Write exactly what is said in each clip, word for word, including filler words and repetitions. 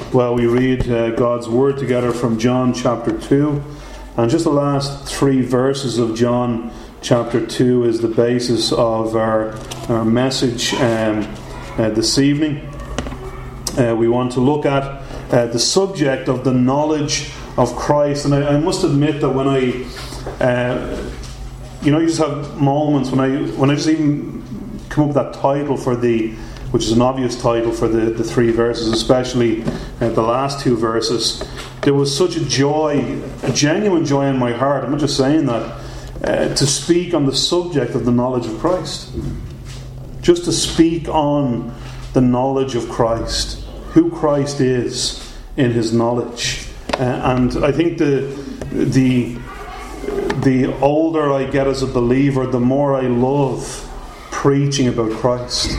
Well, we read uh, God's Word together from John chapter two, and just the last three verses of John chapter two is the basis of our, our message um, uh, this evening. Uh, we want to look at uh, the subject of the knowledge of Christ, and I, I must admit that when I, uh, you know, you just have moments when I when I just even come up with that title for the, which is an obvious title for the, the three verses, especially uh, the last two verses. There was such a joy, a genuine joy in my heart, I'm not just saying that, uh, to speak on the subject of the knowledge of Christ. Just to speak on the knowledge of Christ, who Christ is in His knowledge. Uh, and I think the the the older I get as a believer, the more I love preaching about Christ.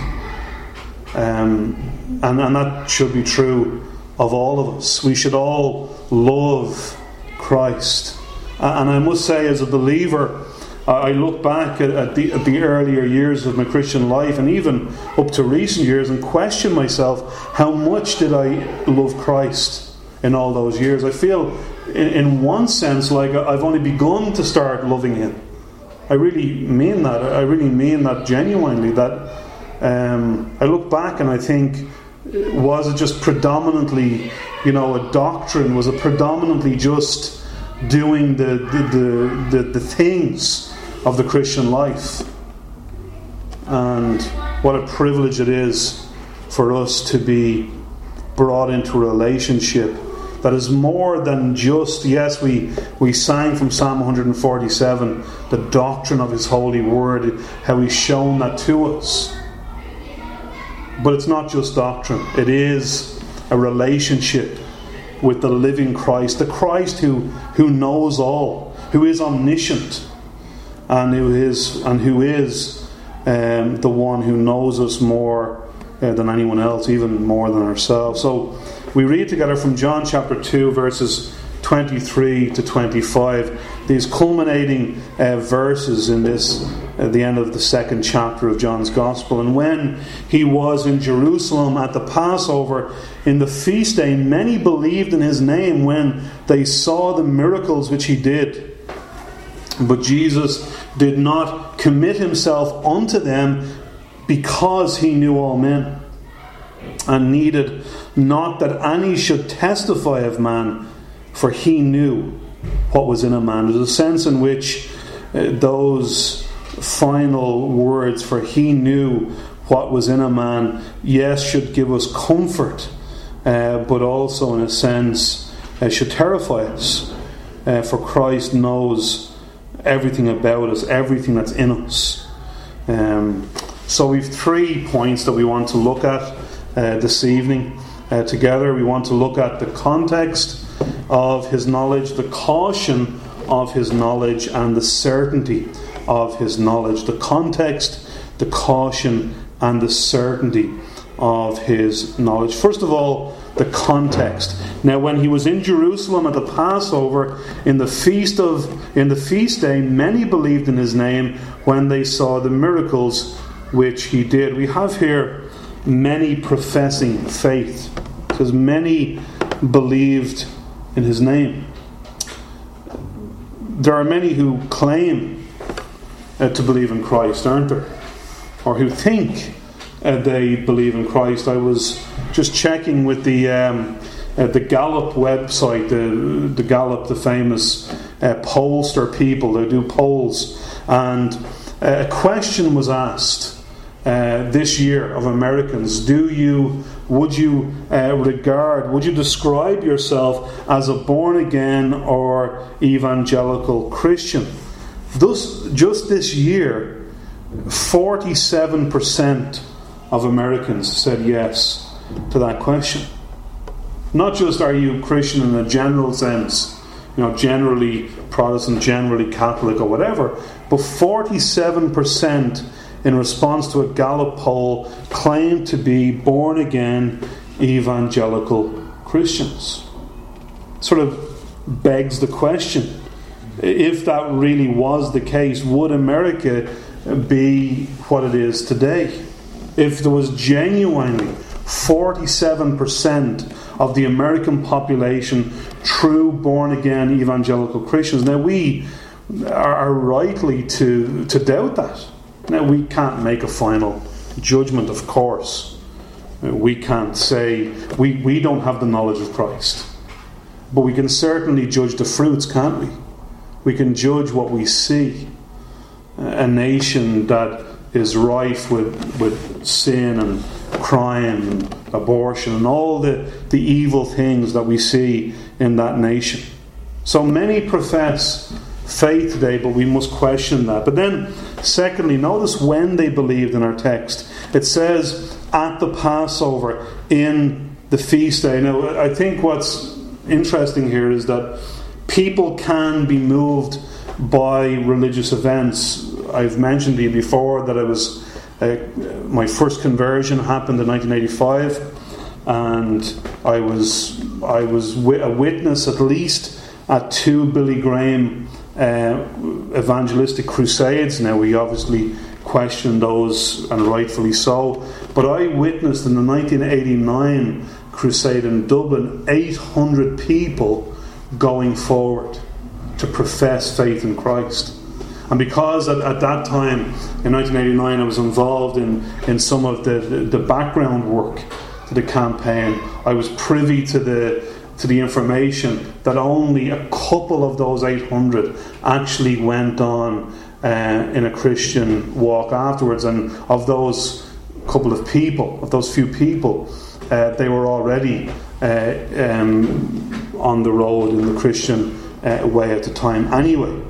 Um, and, and that should be true of all of us. We should all love Christ. And I must say, as a believer, I look back at, at, the, at the earlier years of my Christian life, and even up to recent years, and question myself, how much did I love Christ in all those years? I feel, in, in one sense, like I've only begun to start loving Him. I really mean that. I really mean that genuinely. That um, I look back and I think, was it just predominantly, you know, a doctrine? Was it predominantly just doing the the, the, the, the things of the Christian life? And what a privilege it is for us to be brought into a relationship that is more than just, yes, we, we sang from Psalm one forty-seven, the doctrine of His holy word, how He's shown that to us. But it's not just doctrine. It is a relationship with the living Christ, the Christ who, who knows all, who is omniscient, and who is and who is um, the one who knows us more uh, than anyone else, even more than ourselves. So we read together from John chapter two, verses twenty-three to twenty-five, these culminating uh, verses in this, at the end of the second chapter of John's Gospel. And when He was in Jerusalem at the Passover, in the feast day, many believed in His name when they saw the miracles which He did. But Jesus did not commit Himself unto them, because He knew all men, and needed not that any should testify of man, for He knew what was in a man. There's a sense in which uh, those final words, for He knew what was in a man, yes, should give us comfort, uh, but also in a sense uh, should terrify us. Uh, for Christ knows everything about us, everything that's in us. Um, so we've three points that we want to look at uh, this evening uh, together. We want to look at the context of His knowledge, the caution of His knowledge, and the certainty of His knowledge. The context, the caution, and the certainty of His knowledge. First of all, the context. Now, when He was in Jerusalem at the Passover, in the feast of in the feast day, many believed in His name when they saw the miracles which He did. We have here many professing faith. It says many believed in His name. There are many who claim uh, to believe in Christ, aren't there? Or who think uh, they believe in Christ. I was just checking with the um, uh, the Gallup website, the the Gallup, the famous uh, pollster people. They do polls, and uh, a question was asked uh, this year of Americans: Do you, would you uh, regard, would you describe yourself as a born again or evangelical Christian? Thus, just this year, forty-seven percent of Americans said yes to that question. Not just are you Christian in a general sense, you know, generally Protestant, generally Catholic or whatever, but forty-seven percent in response to a Gallup poll claimed to be born again evangelical Christians. Sort of begs the question, if that really was the case, would America be what it is today? If there was genuinely forty-seven percent of the American population true born-again evangelical Christians. Now we are rightly to, to doubt that. Now we can't make a final judgment, of course. We can't say, we, we don't have the knowledge of Christ. But we can certainly judge the fruits, can't we? We can judge what we see. A nation that is rife with, with sin and crime and abortion and all the, the evil things that we see in that nation. So many profess faith today, but we must question that. But then, secondly, notice when they believed in our text. It says, at the Passover, in the feast day. Now, I think what's interesting here is that people can be moved by religious events. I've mentioned to you before that I was uh, my first conversion happened in nineteen eighty-five, and I was I was a witness at least at two Billy Graham uh, evangelistic crusades. Now we obviously question those, and rightfully so, but I witnessed in the nineteen eighty-nine crusade in Dublin eight hundred people going forward to profess faith in Christ. And because at, at that time, in nineteen eighty-nine, I was involved in, in some of the, the, the background work to the campaign, I was privy to the to the information that only a couple of those eight hundred actually went on uh, in a Christian walk afterwards. And of those couple of people, of those few people, uh, they were already uh, um, on the road in the Christian uh, way at the time anyway.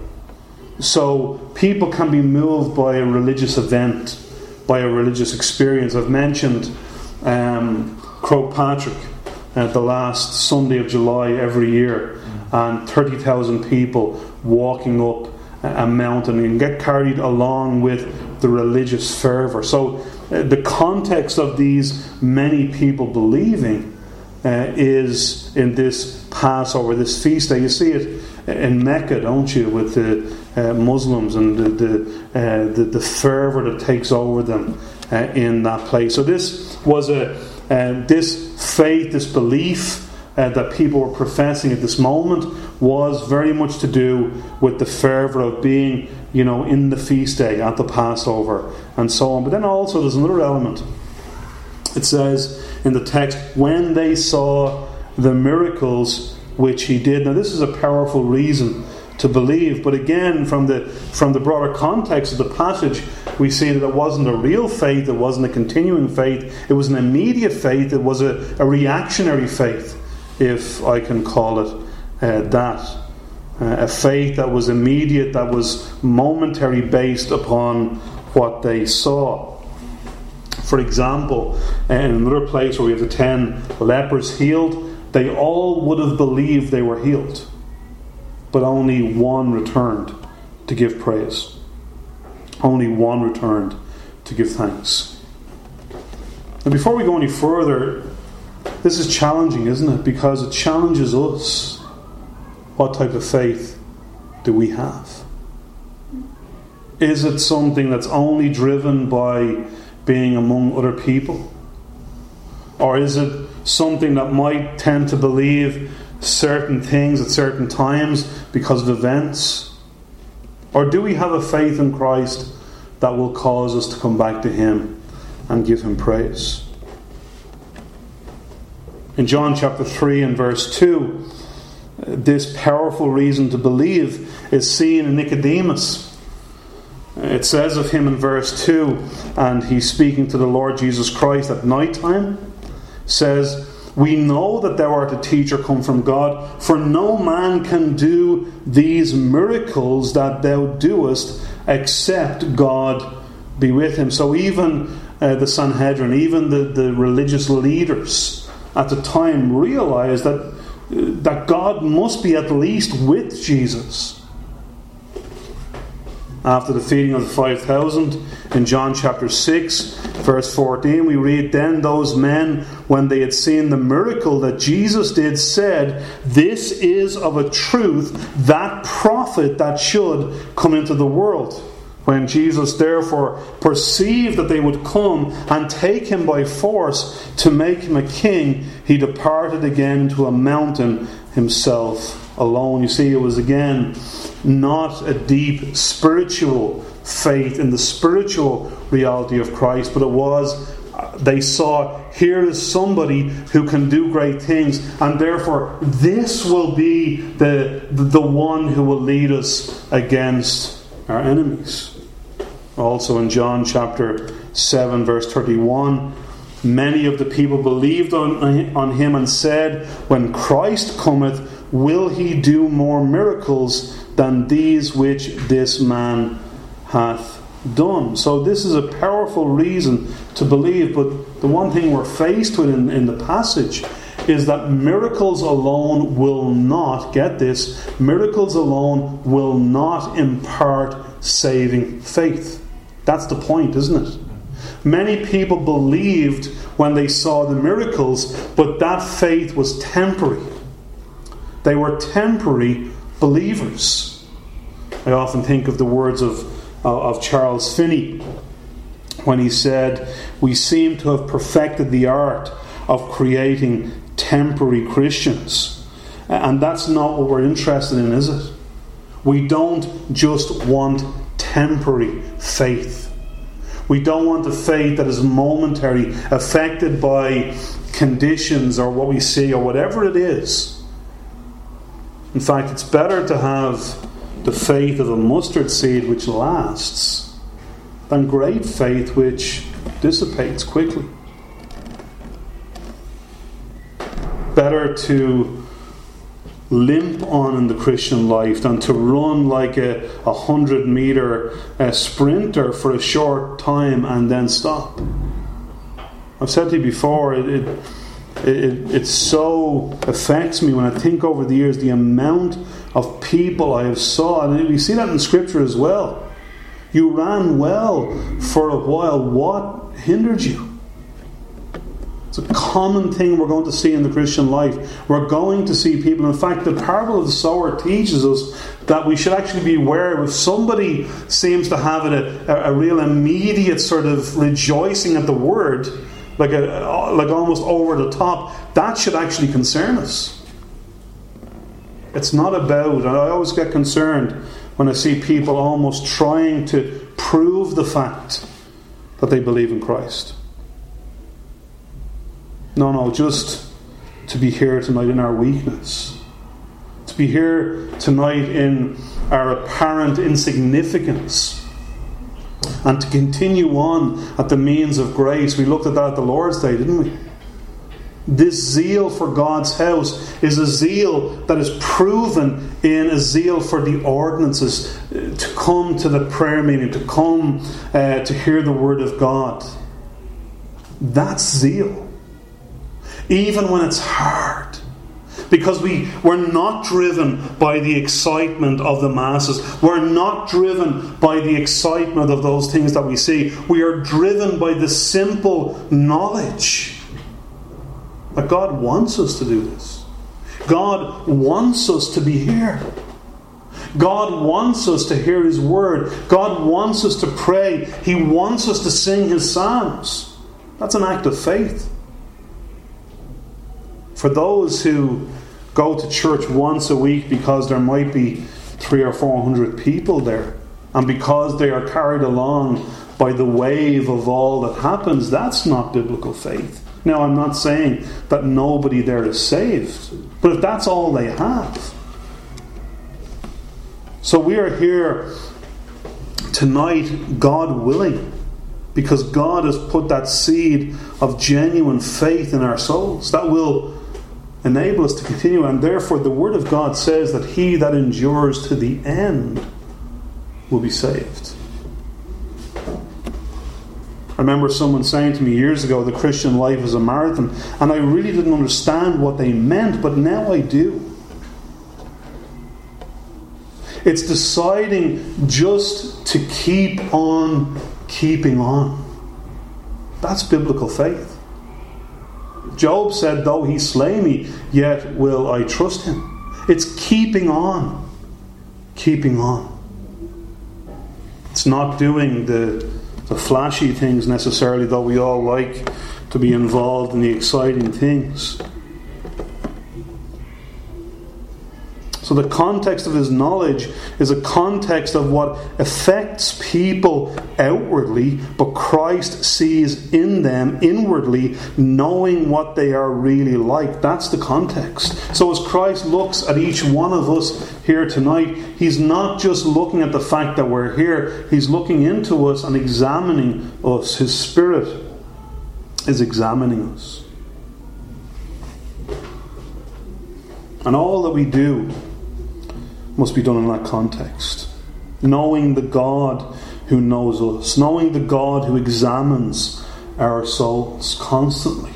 So people can be moved by a religious event, by a religious experience. I've mentioned um, Croagh Patrick, uh, the last Sunday of July every year, and thirty thousand people walking up a mountain and get carried along with the religious fervour. So uh, the context of these many people believing uh, is in this Passover, this feast day. You see it in Mecca, don't you, with the uh, Muslims and the the, uh, the the fervour that takes over them uh, in that place. So this was a uh, this faith, this belief uh, that people were professing at this moment was very much to do with the fervour of being, you know, in the feast day at the Passover and so on. But then also there's another element. It says in the text, when they saw the miracles which he did. Now this is a powerful reason to believe, but again, from the from the broader context of the passage, we see that it wasn't a real faith, it wasn't a continuing faith, it was an immediate faith, it was a, a reactionary faith, if I can call it uh, that. Uh, a faith that was immediate, that was momentary, based upon what they saw. For example, in another place where we have the ten lepers healed, they all would have believed they were healed, but only one returned to give praise. Only one returned to give thanks. And before we go any further, this is challenging, isn't it? Because it challenges us. What type of faith do we have? Is it something that's only driven by being among other people? Or is it something that might tend to believe certain things at certain times because of events? Or do we have a faith in Christ that will cause us to come back to Him and give Him praise? In John chapter three and verse two, this powerful reason to believe is seen in Nicodemus. It says of him in verse two, and he's speaking to the Lord Jesus Christ at night time, says, "We know that thou art a teacher come from God, for no man can do these miracles that thou doest except God be with him." So even uh, the Sanhedrin, even the, the religious leaders at the time realized that, uh, that God must be at least with Jesus. After the feeding of the five thousand, in John chapter six, verse fourteen, we read, "Then those men, when they had seen the miracle that Jesus did, said, This is of a truth that prophet that should come into the world." When Jesus therefore perceived that they would come and take him by force to make him a king, he departed again to a mountain himself alone. You see, it was again not a deep spiritual faith in the spiritual reality of Christ, but it was, they saw, here is somebody who can do great things, and therefore this will be the, the one who will lead us against our enemies. Also in John chapter seven verse thirty-one, many of the people believed on, on him and said, when Christ cometh, will he do more miracles than these which this man hath done? So this is a powerful reason to believe, but the one thing we're faced with in, in the passage is that miracles alone will not, get this, miracles alone will not impart saving faith. That's the point, isn't it? Many people believed when they saw the miracles, but that faith was temporary. They were temporary believers. I often think of the words of, uh, of Charles Finney when he said, we seem to have perfected the art of creating temporary Christians. And that's not what we're interested in, is it? We don't just want temporary faith. We don't want a faith that is momentary, affected by conditions or what we see or whatever it is. In fact, it's better to have the faith of a mustard seed which lasts than great faith which dissipates quickly. Better to limp on in the Christian life than to run like a, a hundred metre a sprinter for a short time and then stop. I've said to you before, it, it, it, it so affects me when I think over the years the amount of people I have saw, and we see that in Scripture as well. You ran well for a while. What hindered you? It's a common thing we're going to see in the Christian life. We're going to see people. In fact, the parable of the sower teaches us that we should actually be aware if somebody seems to have a, a, a real immediate sort of rejoicing at the word, like a, like almost over the top, that should actually concern us. It's not about, and I always get concerned when I see people almost trying to prove the fact that they believe in Christ. No, no, just to be here tonight in our weakness. To be here tonight in our apparent insignificance. And to continue on at the means of grace. We looked at that at the Lord's Day, didn't we? This zeal for God's house is a zeal that is proven in a zeal for the ordinances. To come to the prayer meeting, to come uh, to hear the Word of God. That's zeal. Even when it's hard. Because we, we're not driven by the excitement of the masses. We're not driven by the excitement of those things that we see. We are driven by the simple knowledge that God wants us to do this. God wants us to be here. God wants us to hear His Word. God wants us to pray. He wants us to sing His psalms. That's an act of faith. For those who go to church once a week because there might be three or four hundred people there, and because they are carried along by the wave of all that happens, that's not biblical faith. Now, I'm not saying that nobody there is saved, but if that's all they have. So we are here tonight, God willing, because God has put that seed of genuine faith in our souls that will enable us to continue, and therefore the Word of God says that he that endures to the end will be saved. I remember someone saying to me years ago, the Christian life is a marathon, and I really didn't understand what they meant, but now I do. It's deciding just to keep on keeping on. That's biblical faith. Job said, though he slay me, yet will I trust him. It's keeping on. Keeping on. It's not doing the, the flashy things necessarily, though we all like to be involved in the exciting things. So the context of his knowledge is a context of what affects people outwardly, but Christ sees in them inwardly, knowing what they are really like. That's the context. So as Christ looks at each one of us here tonight, he's not just looking at the fact that we're here, he's looking into us and examining us. His Spirit is examining us. And all that we do must be done in that context. Knowing the God who knows us. Knowing the God who examines our souls constantly.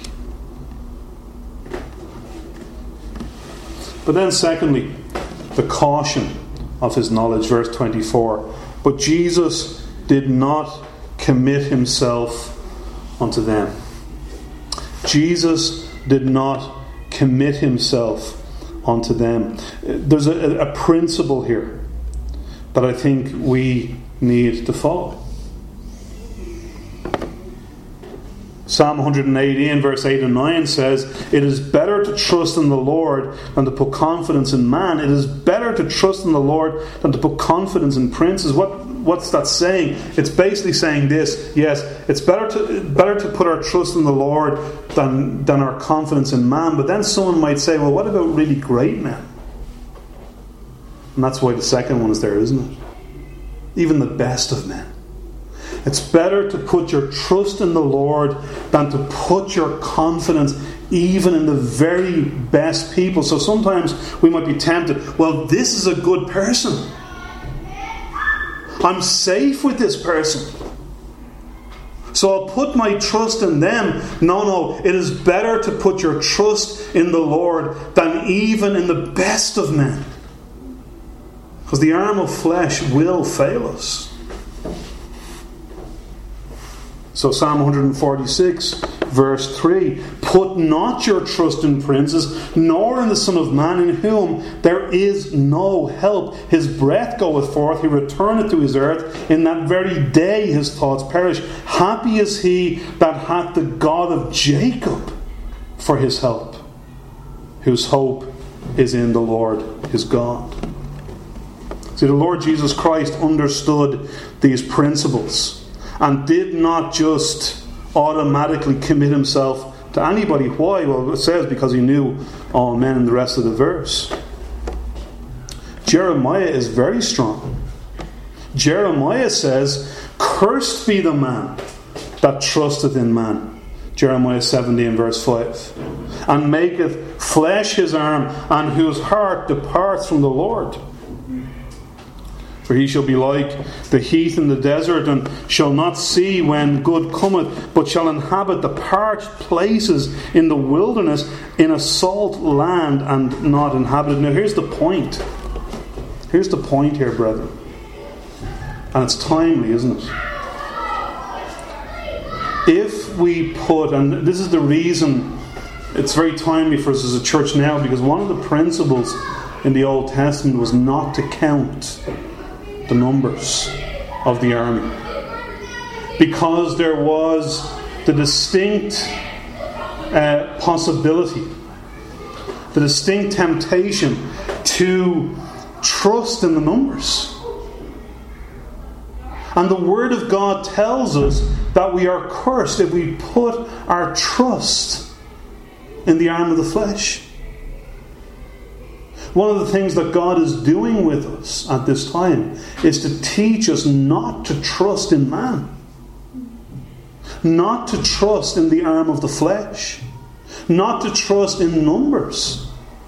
But then secondly, the caution of his knowledge. Verse twenty-four. But Jesus did not commit himself unto them. Jesus did not commit himself unto them. There's a, a principle here that I think we need to follow. Psalm one eighteen verse eight and nine says, "It is better to trust in the Lord than to put confidence in man. It is better to trust in the Lord than to put confidence in princes." What what's that saying? It's basically saying this: yes, it's better to better to put our trust in the Lord than than our confidence in man. But then someone might say, well, what about really great men? And that's why the second one is there, isn't it? Even the best of men. It's better to put your trust in the Lord than to put your confidence even in the very best people. So sometimes we might be tempted, well, this is a good person. I'm safe with this person, so I'll put my trust in them. No, no, it is better to put your trust in the Lord than even in the best of men. Because the arm of flesh will fail us. So Psalm one forty-six verse three, "Put not your trust in princes, nor in the Son of Man, in whom there is no help. His breath goeth forth, he returneth to his earth. In that very day his thoughts perish. Happy is he that hath the God of Jacob for his help, whose hope is in the Lord his God." See, the Lord Jesus Christ understood these principles and did not just automatically commit himself to anybody. Why? Well, it says because he knew all men in the rest of the verse. Jeremiah is very strong. Jeremiah says, "Cursed be the man that trusteth in man." Jeremiah seventeen verse five. "And maketh flesh his arm, and whose heart departs from the Lord. For he shall be like the heath in the desert, and shall not see when good cometh, but shall inhabit the parched places in the wilderness, in a salt land, and not inhabited." Now here's the point. Here's the point here, brethren. And it's timely, isn't it? If we put, and this is the reason it's very timely for us as a church now, because one of the principles in the Old Testament was not to count the numbers of the army, because there was the distinct uh, possibility, the distinct temptation to trust in the numbers. And the Word of God tells us that we are cursed if we put our trust in the arm of the flesh. One of the things that God is doing with us at this time is to teach us not to trust in man. Not to trust in the arm of the flesh. Not to trust in numbers.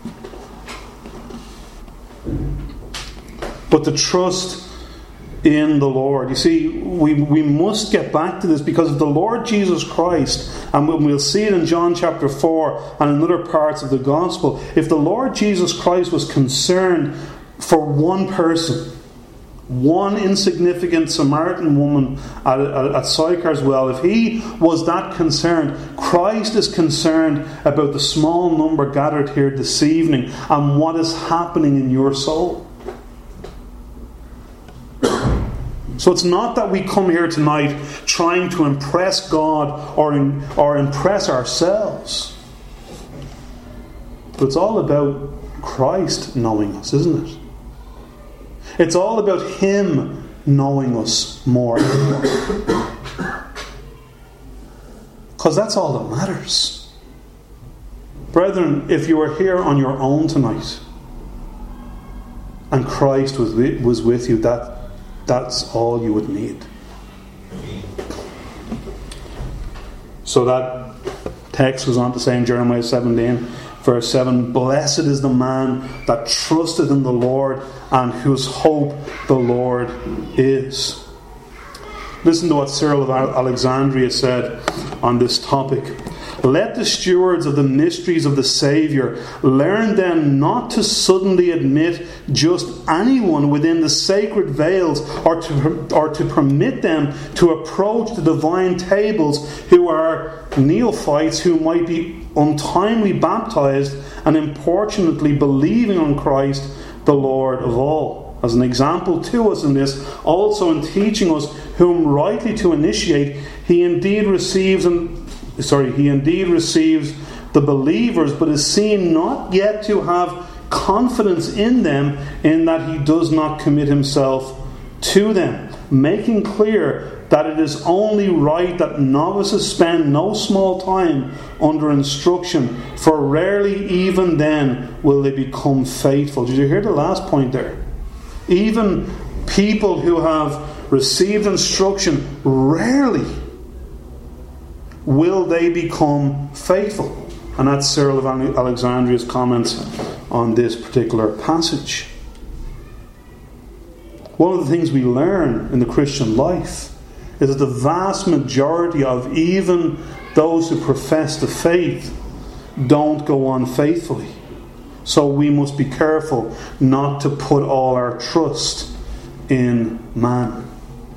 But to trust in the Lord. You see, we, we must get back to this, because of the Lord Jesus Christ, and we'll see it in John chapter four and in other parts of the Gospel. If the Lord Jesus Christ was concerned for one person, one insignificant Samaritan woman at, at, at Sychar's well, if he was that concerned, Christ is concerned about the small number gathered here this evening and what is happening in your soul. So it's not that we come here tonight trying to impress God or, in, or impress ourselves. But it's all about Christ knowing us, isn't it? It's all about Him knowing us more and more. Because that's all that matters. Brethren, if you are here on your own tonight and Christ was with, was with you, that that's all you would need. So that text goes on to say in Jeremiah seventeen, verse seven, "Blessed is the man that trusted in the Lord and whose hope the Lord is." Listen to what Cyril of Alexandria said on this topic. "Let the stewards of the mysteries of the Saviour learn then not to suddenly admit just anyone within the sacred veils, or to, or to permit them to approach the divine tables who are neophytes, who might be untimely baptized and importunately believing on Christ the Lord of all. As an example to us in this, also in teaching us whom rightly to initiate, he indeed receives and sorry, he indeed receives the believers, but is seen not yet to have confidence in them, in that he does not commit himself to them, making clear that it is only right that novices spend no small time under instruction, for rarely even then will they become faithful." Did you hear the last point there? Even people who have received instruction, rarely will they become faithful. And that's Cyril of Alexandria's comments on this particular passage. One of the things we learn in the Christian life is that the vast majority of even those who profess the faith don't go on faithfully. So we must be careful not to put all our trust in man.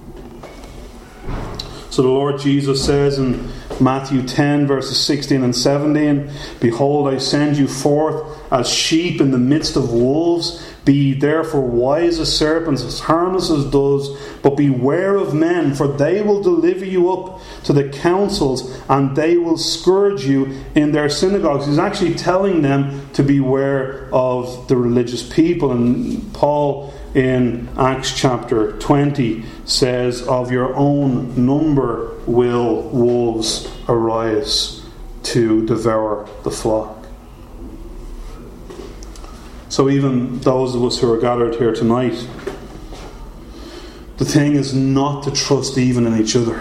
So the Lord Jesus says in Matthew ten, verses sixteen and seventeen, "Behold, I send you forth as sheep in the midst of wolves. Be ye therefore wise as serpents, as harmless as doves, but beware of men, for they will deliver you up to the councils, and they will scourge you in their synagogues." He's actually telling them to beware of the religious people. And Paul in Acts chapter twenty says, "Of your own number will wolves arise to devour the flock." So even those of us who are gathered here tonight, the thing is not to trust even in each other.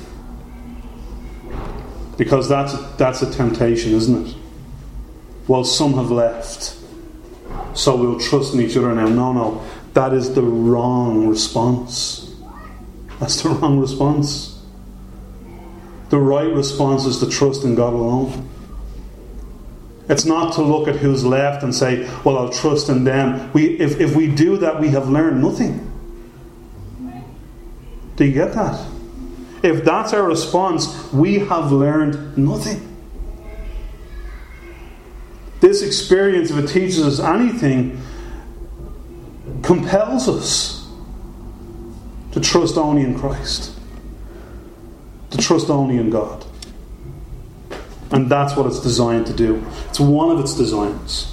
Because that's a, that's a temptation, isn't it? Well, some have left, so we'll trust in each other now. No, no. That is the wrong response. That's the wrong response. The right response is to trust in God alone. It's not to look at who's left and say, well, I'll trust in them. We, if, if we do that, we have learned nothing. Do you get that? If that's our response, we have learned nothing. This experience, if it teaches us anything, compels us to trust only in Christ. To trust only in God. And that's what it's designed to do. It's one of its designs.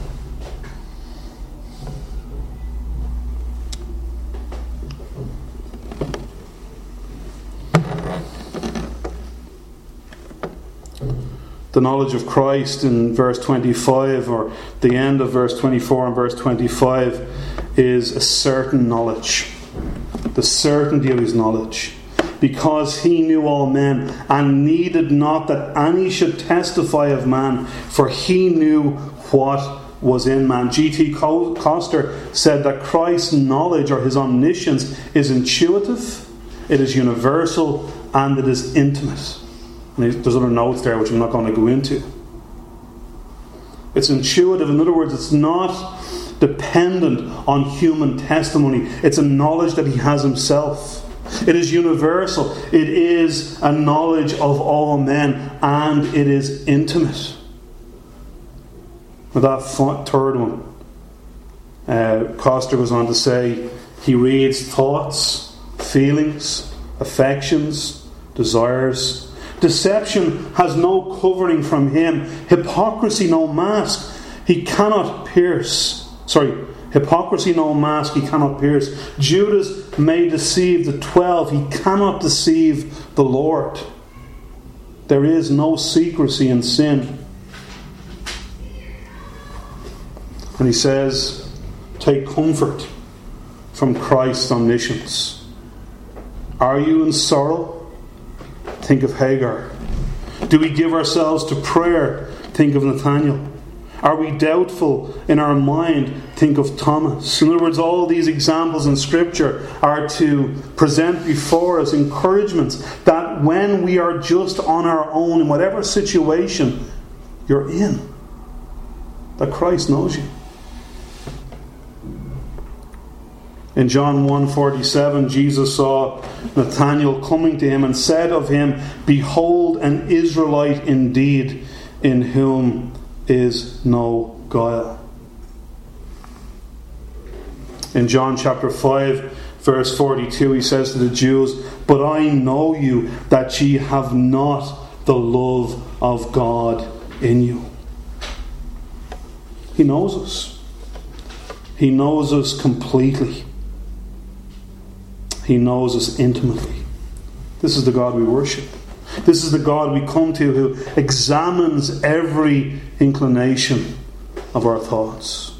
The knowledge of Christ in verse twenty-five, or the end of verse twenty-four and verse twenty-five, is a certain knowledge. The certainty of his knowledge. Because he knew all men, and needed not that any should testify of man, for he knew what was in man. G T Coster said that Christ's knowledge, or his omniscience, is intuitive, it is universal, and it is intimate. And there's other notes there which I'm not going to go into. It's intuitive. In other words, it's not dependent on human testimony. It's a knowledge that he has himself. It is universal. It is a knowledge of all men, and it is intimate. With that third one, uh, Coster goes on to say, he reads thoughts, feelings, affections, desires. Deception has no covering from him. Hypocrisy no mask. He cannot pierce. Sorry, hypocrisy no mask. He cannot pierce. Judas may deceive the twelve. He cannot deceive the Lord. There is no secrecy in sin. And he says, take comfort from Christ's omniscience. Are you in sorrow? Think of Hagar. Do we give ourselves to prayer? Think of Nathaniel. Are we doubtful in our mind? Think of Thomas. In other words, all these examples in Scripture are to present before us encouragements that when we are just on our own in whatever situation you're in, that Christ knows you. In John one forty-seven, Jesus saw Nathanael coming to him and said of him, behold, an Israelite indeed, in whom is no guile. In John chapter five, verse forty-two, he says to the Jews, but I know you, that ye have not the love of God in you. He knows us. He knows us completely. He knows us intimately. This is the God we worship. This is the God we come to, who examines every inclination of our thoughts.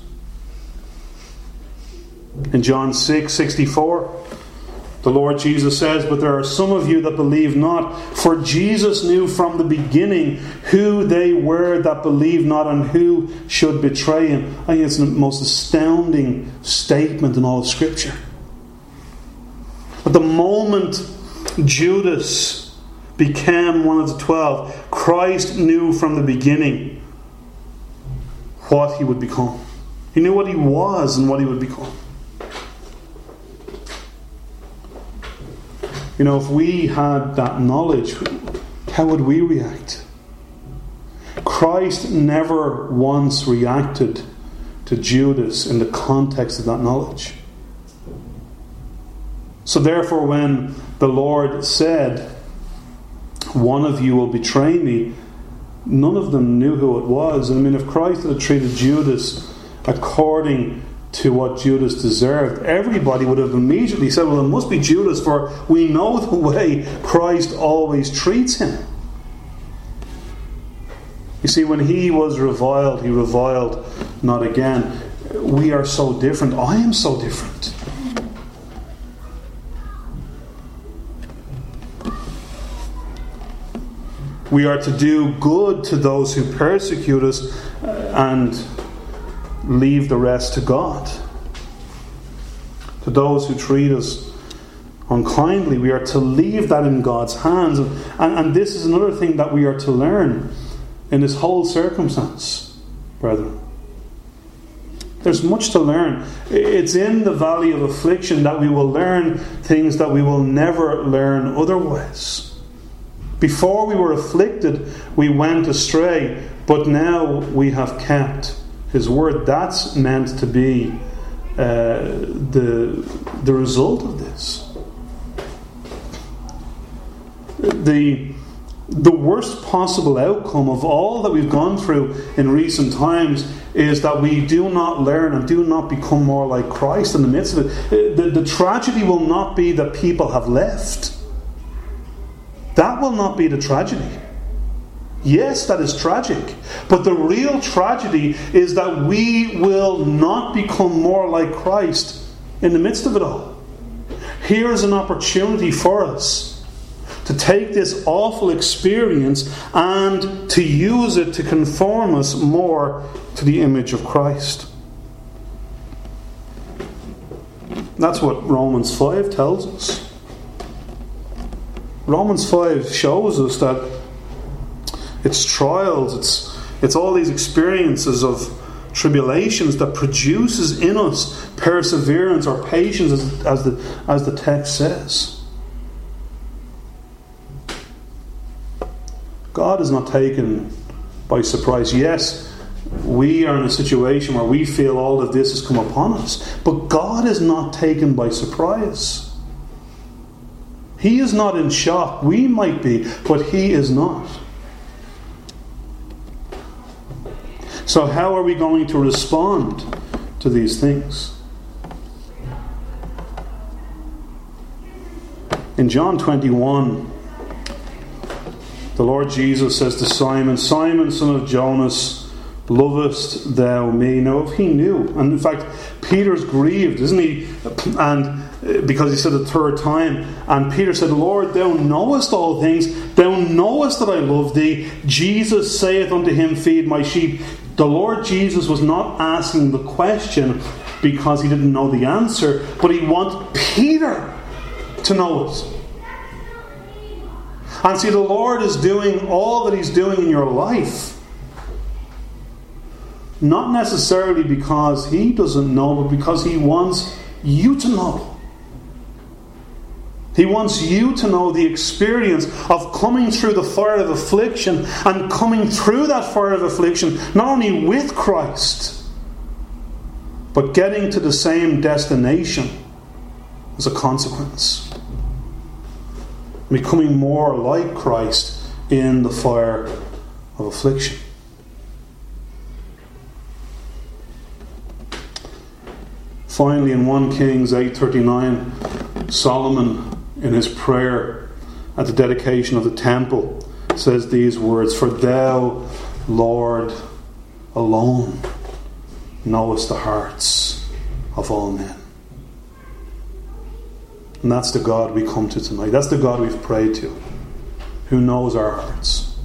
In John six sixty-four, the Lord Jesus says, but there are some of you that believe not, for Jesus knew from the beginning who they were that believed not and who should betray him. I think it's the most astounding statement in all of Scripture. At the moment Judas became one of the twelve, Christ knew from the beginning what he would become. He knew what he was and what he would become. You know, if we had that knowledge, how would we react? Christ never once reacted to Judas in the context of that knowledge. So therefore, when the Lord said, one of you will betray me, none of them knew who it was. I mean, if Christ had treated Judas according to what Judas deserved, everybody would have immediately said, well, it must be Judas, for we know the way Christ always treats him. You see, when he was reviled, he reviled not again. We are so different. I am so different. We are to do good to those who persecute us and leave the rest to God. To those who treat us unkindly, we are to leave that in God's hands. And, and this is another thing that we are to learn in this whole circumstance, brethren. There's much to learn. It's in the valley of affliction that we will learn things that we will never learn otherwise. Before we were afflicted, we went astray, but now we have kept His word. That's meant to be uh, the, the result of this. The, the worst possible outcome of all that we've gone through in recent times is that we do not learn and do not become more like Christ in the midst of it. The, the tragedy will not be that people have left. That will not be the tragedy. Yes, that is tragic. But the real tragedy is that we will not become more like Christ in the midst of it all. Here is an opportunity for us to take this awful experience and to use it to conform us more to the image of Christ. That's what Romans five tells us. Romans five shows us that it's trials, it's it's all these experiences of tribulations that produces in us perseverance or patience, as, as the as the text says. God is not taken by surprise. Yes, we are in a situation where we feel all of this has come upon us, but God is not taken by surprise. He is not in shock. We might be, but he is not. So how are we going to respond to these things? In John twenty-one, the Lord Jesus says to Simon, Simon, son of Jonas, lovest thou me? Now, if he knew, and in fact, Peter's grieved, isn't he? And because he said it the third time, and Peter said, Lord, thou knowest all things, thou knowest that I love thee. Jesus saith unto him, feed my sheep. The Lord Jesus was not asking the question because he didn't know the answer, but he wanted Peter to know it. And see, the Lord is doing all that he's doing in your life, not necessarily because he doesn't know, but because he wants you to know. He wants you to know the experience of coming through the fire of affliction, and coming through that fire of affliction not only with Christ, but getting to the same destination as a consequence. Becoming more like Christ in the fire of affliction. Finally, in First Kings eight thirty-nine, Solomon, in his prayer at the dedication of the temple, says these words, For thou, Lord, alone knowest the hearts of all men. And that's the God we come to tonight. That's the God we've prayed to, who knows our hearts.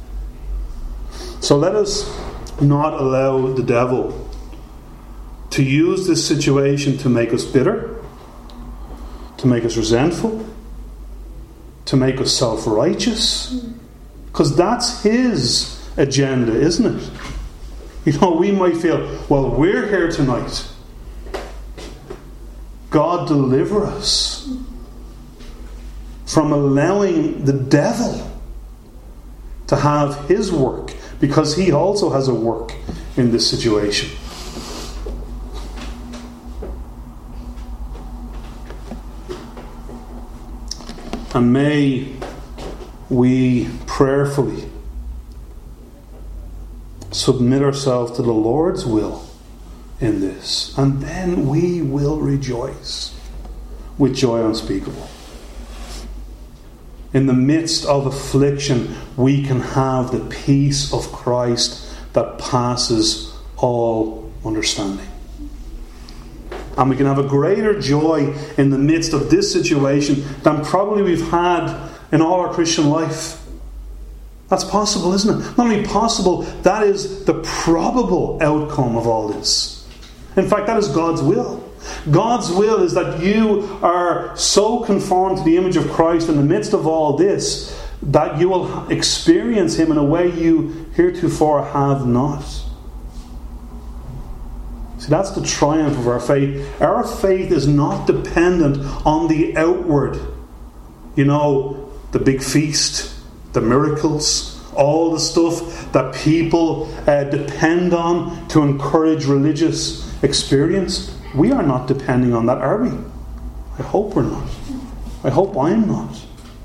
So let us not allow the devil to use this situation to make us bitter, to make us resentful, to make us self-righteous. Because that's his agenda, isn't it? You know, we might feel, well, we're here tonight. God deliver us from allowing the devil to have his work, because he also has a work in this situation. And may we prayerfully submit ourselves to the Lord's will in this, and then we will rejoice with joy unspeakable. In the midst of affliction, we can have the peace of Christ that passes all understanding. And we can have a greater joy in the midst of this situation than probably we've had in all our Christian life. That's possible, isn't it? Not only possible, that is the probable outcome of all this. In fact, that is God's will. God's will is that you are so conformed to the image of Christ in the midst of all this that you will experience Him in a way you heretofore have not. See, that's the triumph of our faith. Our faith is not dependent on the outward. You know, the big feast, the miracles, all the stuff that people uh, depend on to encourage religious experience. We are not depending on that, are we? I hope we're not. I hope I'm not.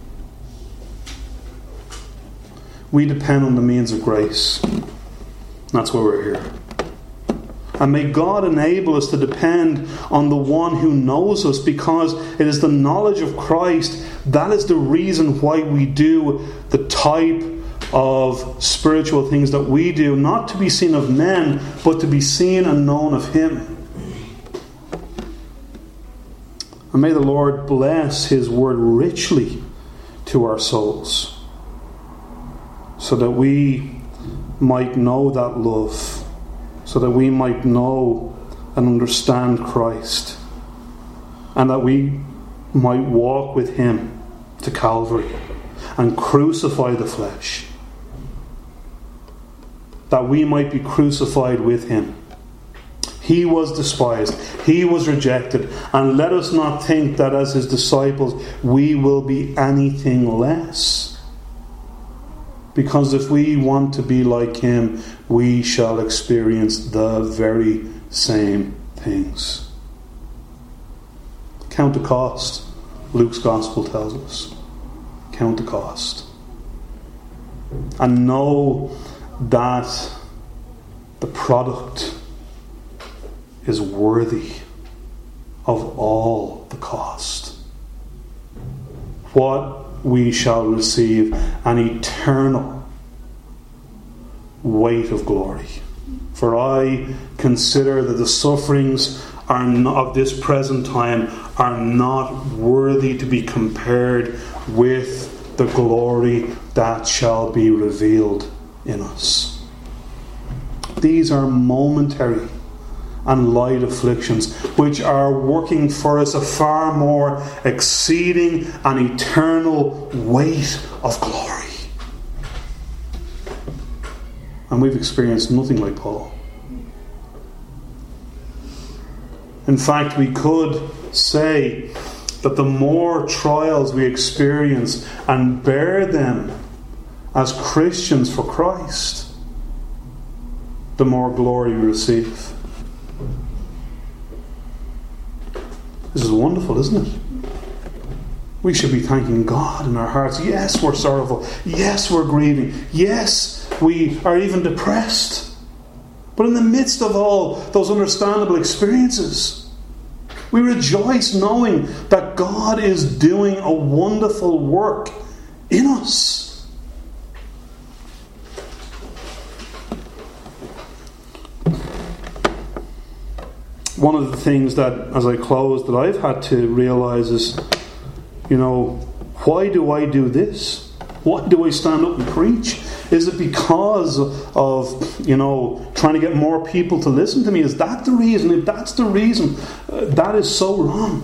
We depend on the means of grace. That's why we're here. And may God enable us to depend on the one who knows us, because it is the knowledge of Christ that is the reason why we do the type of spiritual things that we do, not to be seen of men, but to be seen and known of Him. And may the Lord bless His word richly to our souls, so that we might know that love, so that we might know and understand Christ, and that we might walk with Him to Calvary and crucify the flesh, that we might be crucified with Him. He was despised, He was rejected, and let us not think that as His disciples we will be anything less. Because if we want to be like Him, we shall experience the very same things. Count the cost Luke's Gospel tells us. Count the cost. And know that the product is worthy of all the cost. What we shall receive an eternal weight of glory. For I consider that the sufferings are not, of this present time are not worthy to be compared with the glory that shall be revealed in us. These are momentary and light afflictions, which are working for us a far more exceeding and eternal weight of glory. And we've experienced nothing like Paul. In fact, we could say that the more trials we experience and bear them as Christians for Christ, the more glory we receive. This is wonderful, isn't it? We should be thanking God in our hearts. Yes, we're sorrowful. Yes, we're grieving. Yes, we are even depressed. But in the midst of all those understandable experiences, we rejoice knowing that God is doing a wonderful work in us. One of the things that, as I close, that I've had to realise is, you know, why do I do this? Why do I stand up and preach? Is it because of, you know, trying to get more people to listen to me? Is that the reason? If that's the reason, uh, that is so wrong.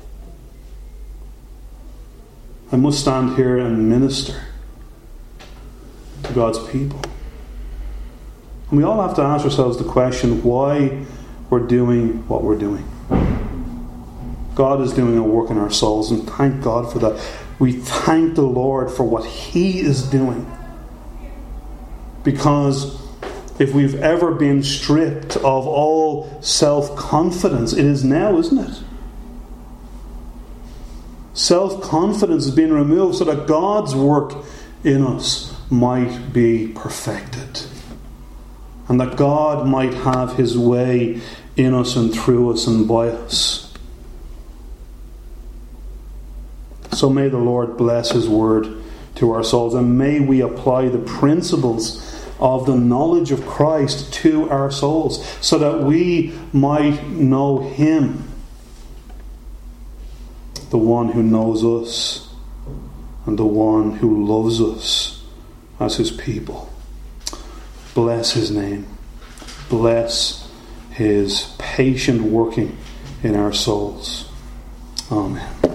I must stand here and minister to God's people. And we all have to ask ourselves the question, why we're doing what we're doing. God is doing a work in our souls, and thank God for that. We thank the Lord for what He is doing. Because if we've ever been stripped of all self-confidence, it is now, isn't it? Self-confidence has been removed so that God's work in us might be perfected. And that God might have His way in us and through us and by us. So may the Lord bless His word to our souls, and may we apply the principles of the knowledge of Christ to our souls, so that we might know Him, the one who knows us and the one who loves us as His people. Bless His name. Bless His patient working in our souls. Amen.